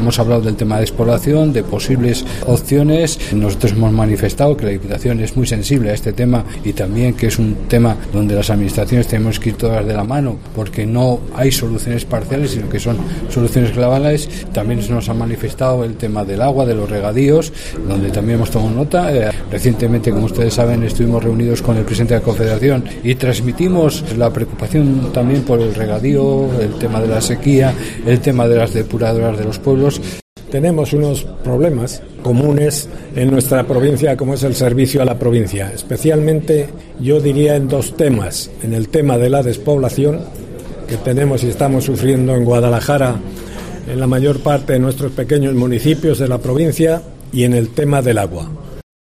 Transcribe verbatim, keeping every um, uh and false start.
hemos hablado del tema de despoblación, de posibles opciones. Nosotros hemos manifestado que la Diputación es muy sensible a este tema y también que es un tema donde las administraciones tenemos que ir todas de la mano, porque no hay soluciones parciales, sino que son soluciones globales. También se nos ha manifestado el tema del agua, de los regadíos, donde también hemos tomado nota. Eh, recientemente, como ustedes saben, estuvimos reunidos con el presidente de la Confederación y transmitimos la preocupación también por el regadío, el tema de la sequía, el tema de las depuradoras de los pueblos. Tenemos unos problemas comunes en nuestra provincia, como es el servicio a la provincia. Especialmente, yo diría en dos temas. En el tema de la despoblación, que tenemos y estamos sufriendo en Guadalajara, en la mayor parte de nuestros pequeños municipios de la provincia, y en el tema del agua.